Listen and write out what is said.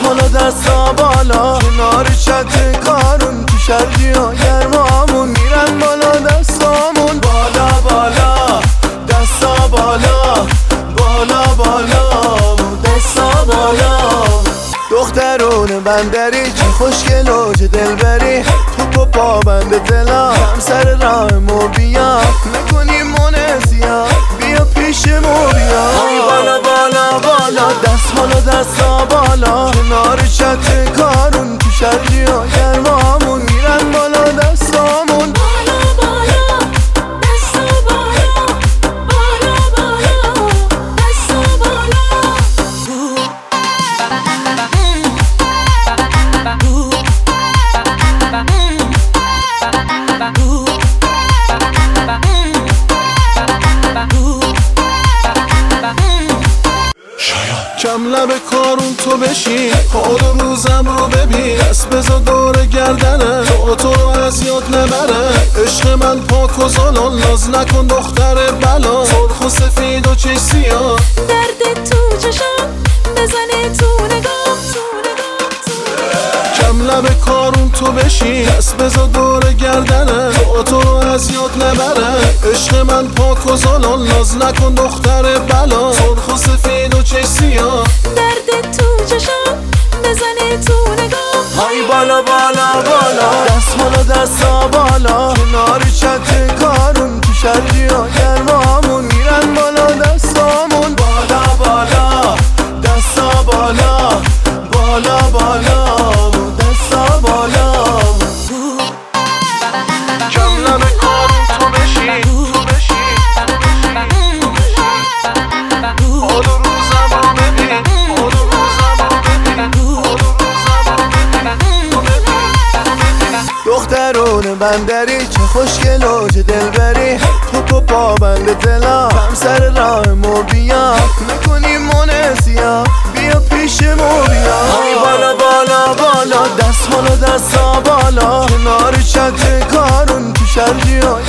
بالا دستا بالا کنار چت کارون تو شرجی ها گرمامون میرن بالا دستامون بالا بالا دستا بالا بالا بالا دستا بالا دخترون بندری چه خوشگل و چه دلبری تو پا بند دلا کم سر راه مو بیا نکنی منزیا بیا پیش مو بیا بالا بالا بالا دست بالا دستا بالا کنار چت کارون تو شرجی ها گرمامون میرن بالا دستامون کم لب کارون تو بشین حال و روزم رو ببین دست بزا دور گردنه تو رو از یاد نبره عشق من پاک و زالان ناز نکن دختر بلا سرخ و سفید و چش سیاه درد تو چشم بزنه تو نگاه کم لب کارون تو بشین دست بزا دور گردنه تو رو از یاد نبره عشق من پاک و زالان ناز نکن دختر بلا سرخ و سفید و چش سیاه درد تو چشم بزنه تو نگاه های بالا بالا بالا دست بالا دستا بالا کنار چت کارون تو شرجی ها گرمامون میرن بالا دستامون بالا بالا دستا بالا بالا بالا دستا بالا کم لب کارون تو بشین تو بشین حال و روزم رو ببین حال و روزم رو ببین حال و روزم رو ببین دخترون بندری چه خوشگل و چه دلبری تو پا بند دلا کم سر راه مو بیا نکنی منزیا بیا پیش مو بیا بالا بالا بالا دست بالا دستا بالا کنار چت کارون تو شرجی ها